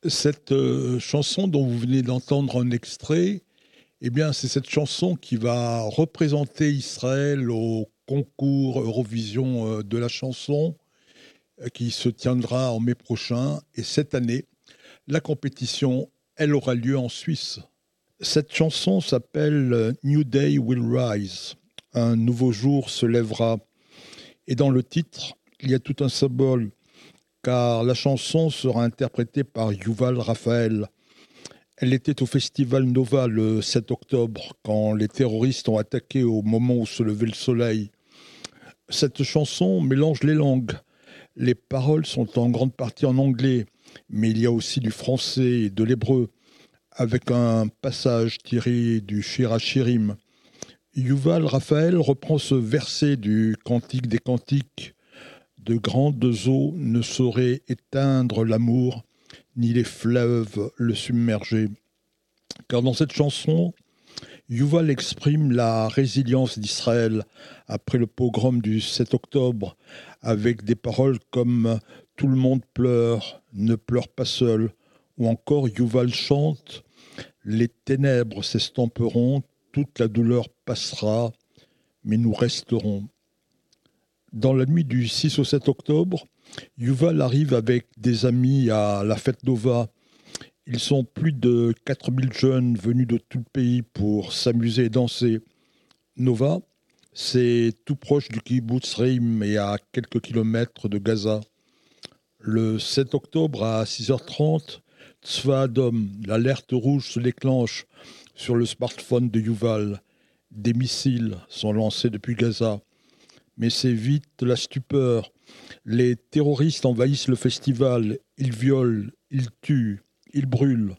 Cette chanson dont vous venez d'entendre un extrait, eh bien, c'est cette chanson qui va représenter Israël au concours Eurovision de la chanson qui se tiendra en mai prochain. Et cette année, la compétition, elle aura lieu en Suisse. Cette chanson s'appelle New Day Will Rise. Un nouveau jour se lèvera. Et dans le titre, il y a tout un symbole, car la chanson sera interprétée par Yuval Raphaël. Elle était au festival Nova le 7 octobre, quand les terroristes ont attaqué au moment où se levait le soleil. Cette chanson mélange les langues. Les paroles sont en grande partie en anglais, mais il y a aussi du français et de l'hébreu, avec un passage tiré du Shir HaShirim. Yuval Raphaël reprend ce verset du Cantique des Cantiques. De grandes eaux ne sauraient éteindre l'amour, ni les fleuves le submerger. Car dans cette chanson, Yuval exprime la résilience d'Israël après le pogrom du 7 octobre, avec des paroles comme « Tout le monde pleure, ne pleure pas seul », ou encore Yuval chante « Les ténèbres s'estomperont, toute la douleur passera, mais nous resterons ». Dans la nuit du 6 au 7 octobre, Yuval arrive avec des amis à la fête Nova. Ils sont plus de 4000 jeunes venus de tout le pays pour s'amuser et danser. Nova, c'est tout proche du kibbutz Reim et à quelques kilomètres de Gaza. Le 7 octobre à 6h30, Tzva Adom, l'alerte rouge se déclenche sur le smartphone de Yuval. Des missiles sont lancés depuis Gaza. Mais c'est vite la stupeur. Les terroristes envahissent le festival, ils violent, ils tuent, ils brûlent.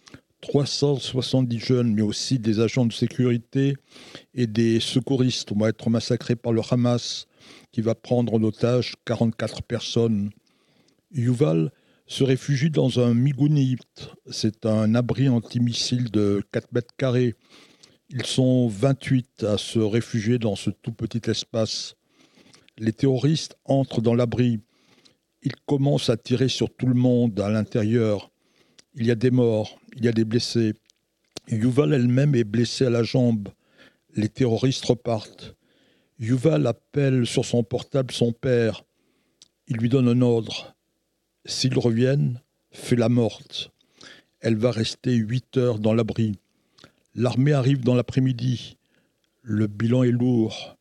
370 jeunes, mais aussi des agents de sécurité et des secouristes vont être massacrés par le Hamas, qui va prendre en otage 44 personnes. Yuval se réfugie dans un migounit. C'est un abri antimissile de 4 mètres carrés. Ils sont 28 à se réfugier dans ce tout petit espace. Les terroristes entrent dans l'abri. Ils commencent à tirer sur tout le monde à l'intérieur. Il y a des morts, il y a des blessés. Yuval elle-même est blessée à la jambe. Les terroristes repartent. Yuval appelle sur son portable son père. Il lui donne un ordre. S'ils reviennent, fais la morte. Elle va rester 8 heures dans l'abri. L'armée arrive dans l'après-midi. Le bilan est lourd.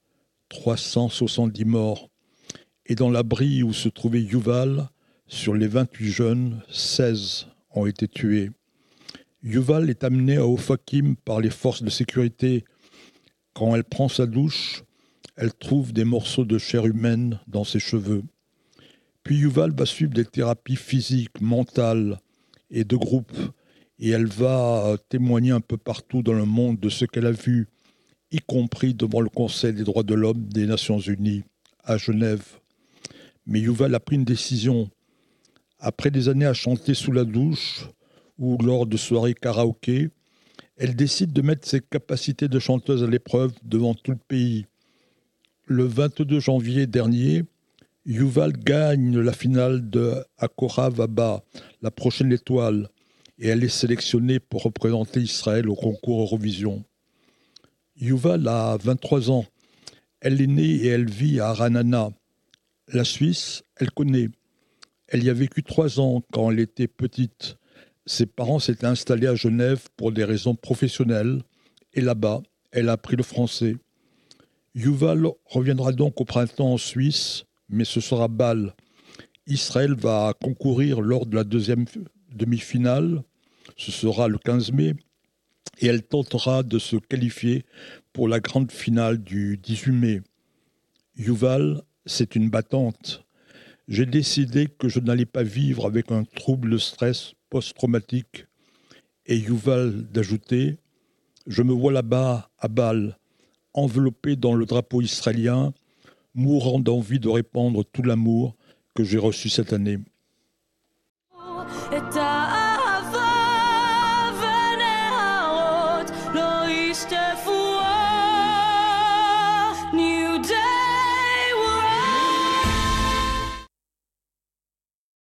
370 morts. Et dans l'abri où se trouvait Yuval, sur les 28 jeunes, 16 ont été tués. Yuval est amené à Ofakim par les forces de sécurité. Quand elle prend sa douche, elle trouve des morceaux de chair humaine dans ses cheveux. Puis Yuval va suivre des thérapies physiques, mentales et de groupe. Et elle va témoigner un peu partout dans le monde de ce qu'elle a vu, y compris devant le Conseil des droits de l'homme des Nations Unies, à Genève. Mais Yuval a pris une décision. Après des années à chanter sous la douche ou lors de soirées karaoké, elle décide de mettre ses capacités de chanteuse à l'épreuve devant tout le pays. Le 22 janvier dernier, Yuval gagne la finale de Akorav Abba, la prochaine étoile, et elle est sélectionnée pour représenter Israël au concours Eurovision. Yuval a 23 ans. Elle est née et elle vit à Ranana. La Suisse, elle connaît. Elle y a vécu 3 ans quand elle était petite. Ses parents s'étaient installés à Genève pour des raisons professionnelles. Et là-bas, elle a appris le français. Yuval reviendra donc au printemps en Suisse, mais ce sera Bâle. Israël va concourir lors de la deuxième demi-finale. Ce sera le 15 mai. Et elle tentera de se qualifier pour la grande finale du 18 mai. Yuval, c'est une battante. J'ai décidé que je n'allais pas vivre avec un trouble de stress post-traumatique. Et Yuval d'ajouter, je me vois là-bas, à Bâle, enveloppé dans le drapeau israélien, mourant d'envie de répandre tout l'amour que j'ai reçu cette année.